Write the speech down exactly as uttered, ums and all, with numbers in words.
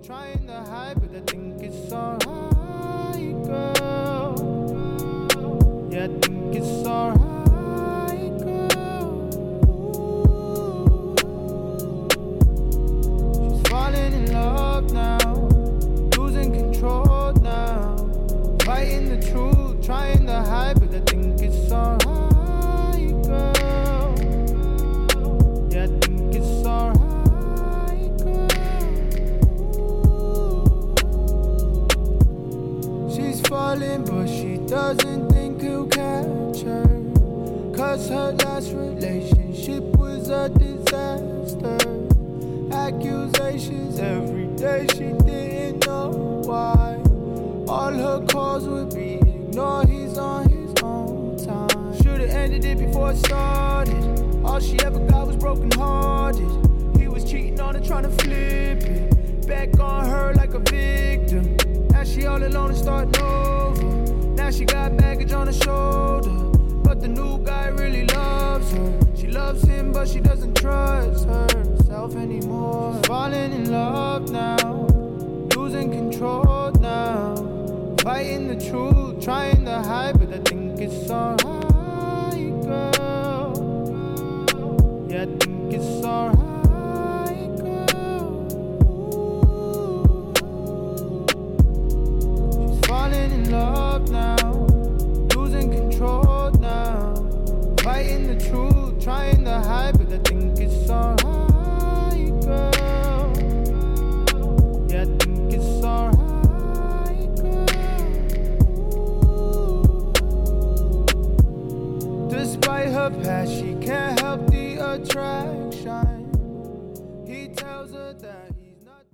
Trying to hide, but I think it's alright, girl. Yeah, I think it's alright, girl. She's falling in love now, losing control now. Fighting the truth, trying to hide, but I think it's alright, girl. Yeah, I think it's alright. Falling, but she doesn't think he'll catch her. Cause her last relationship was a disaster. Accusations every day, she didn't know why. All her calls would be ignored, he's on his own time. Should've ended it before it started. All she ever got was broken hearted. He was cheating on her, trying to flip it back on her like a victim. Now she all alone and starting over. Now she got baggage on her shoulder, but the new guy really loves her. She loves him, but she doesn't trust herself anymore. She's falling in love now, losing control now. Fighting the truth, trying to hide, but I think it's alright.